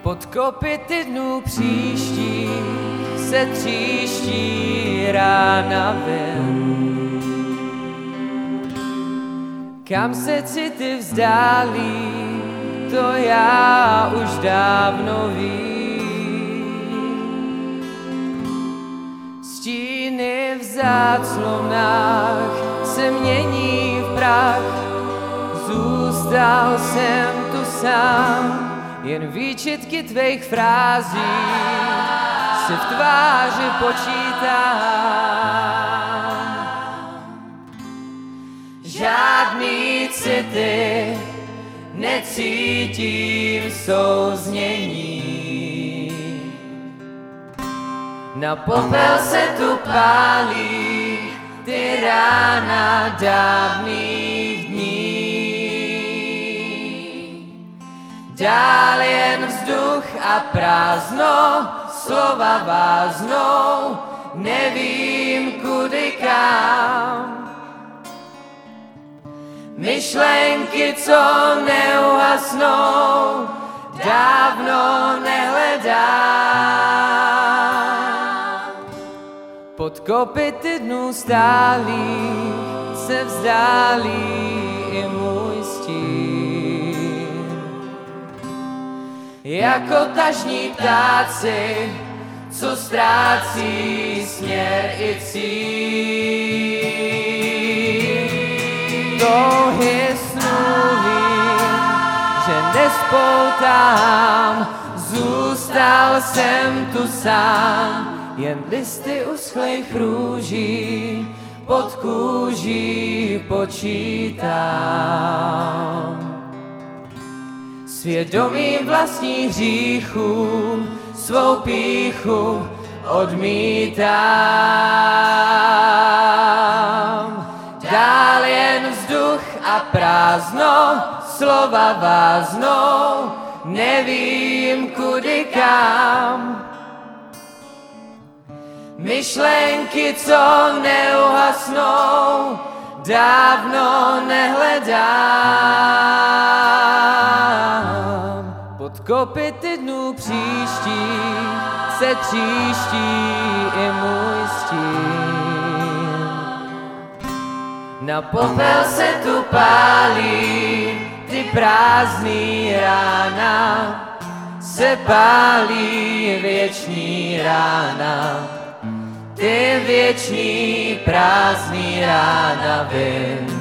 Pod kopyty dnů příští se tříští rána ven. Kam se city vzdálí, to já už dávno vím. Stíny v záclonách se mění v prach, zůstal jsem tu sám, jen výčitky tvých frází si v tváři počítám. Žádný city necítím souznění. Na popel se tu pálí ty rána dávných dní. Dál jen vzduch a prázdno, slova váznou, nevím kudy kam. Myšlenky, co neuhasnou, dávno nehledám. Pod kopyty dnů stálých se vzdálí i můj stín. Jako tažní ptáci, co ztrácí směr i cíl. Touhy snů vím, že nespoutám, zůstal jsem tu sám, jen listy uschlých růží pod kůží počítám. Svědomím vlastních hříchů svou pýchu odmítám. Dál jen vzduch a prázdno, slova váznou, nevím kudy kam. Myšlenky, co neuhasnou, dávno nehledám. Pod kopyty dnů příští se tříští i můj stín. Na popel se tu pálí ty prázdný rána, se pálí věčný rána, ty věčný prázdný rána vím.